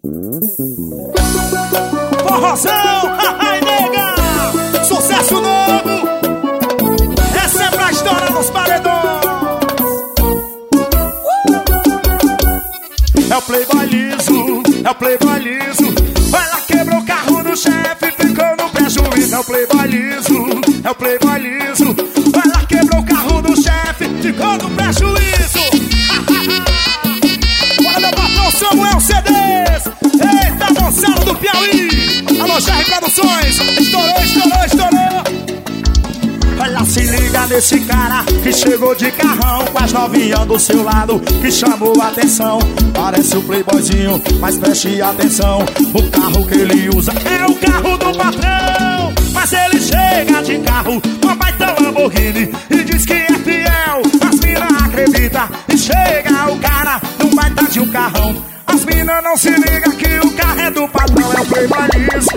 Forrozão, ai nega, sucesso novo. Essa é pra estourar nos paredões. É o playboy liso, é o playboy liso. Ela quebrou o carro do chefe, ficou no prejuízo. É o playboy liso, é o playboy liso. Ela quebrou o carro do chefe, ficou no prejuízo. Bora meu patrão Samuel CDs. Eita, Gonçalo do Piauí. Alô, GR Produções. Estourou, estourou, estourou. Olha, se liga nesse cara que chegou de carrão, com as novinhas do seu lado, que chamou a atenção. Parece o playboyzinho, mas preste atenção. O carro que ele usa é o carro do patrão. Mas ele chega de carro, uma baita Lamborghini, e diz que é fiel. As mina acredita, e chega o cara num baita de um carrão. As mina não se liga que o carro é do patrão. É o playboy liso.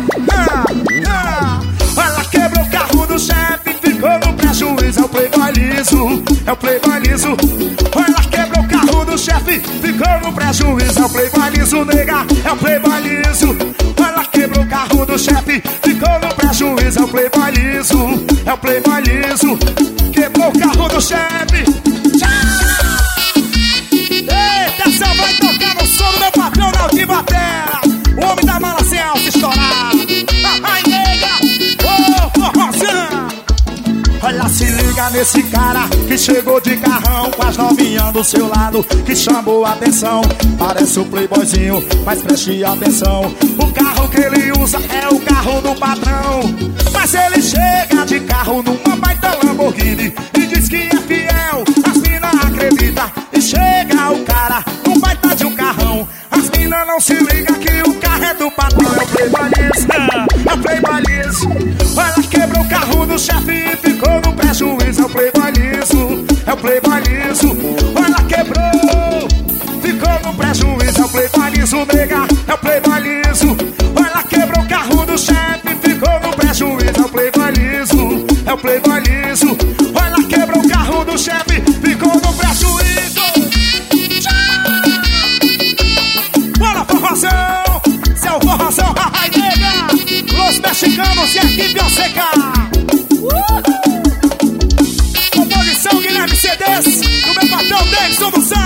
Ela quebrou o carro do chefe, ficou no prejuízo. É o playboy liso, é o playboy liso. Ela quebrou o carro do chefe, ficou no prejuízo. É o playboy liso, nega, é o playboy liso. Ela quebrou o carro do chefe, ficou no prejuízo. É o playboy liso, é o playboy liso. Quebrou o carro do chefe. Eita, essa vai tocar no som do meu patrão na Altibatera. O homem da mala sem alça estourado. Ai, nega, ô, forrozão. Olha, se liga nesse cara que chegou de carrão, com as novinhas do seu lado, que chamou a atenção. Parece o playboyzinho, mas preste atenção. O carro que ele usa é o carro do patrão. Mas ele chega de carro numa baita Lamborghini, e diz que é fiel. As mina acredita, e chega o cara num baita de um carrão. As mina não se liga que o carro é do patrão. É o playboy liso, é o playboy liso. Ela quebrou o carro do chefe e ficou no prejuízo. É o playboy liso, é o playboy liso. Ela quebrou, ficou no prejuízo. É o playboy liso, nega, é o playboy liso. Ela quebrou o carro do chefe, ficou no prejuízo. É o playboy liso, é o playboy liso. Ela quebrou o carro do chefe, ficou no prejuízo. Bora, forrozão, seu forrozão, ai nega, Los Mexicanos e equipe Oseca. Composição Guilherme CDs, do meu patrão Dexon do Céu.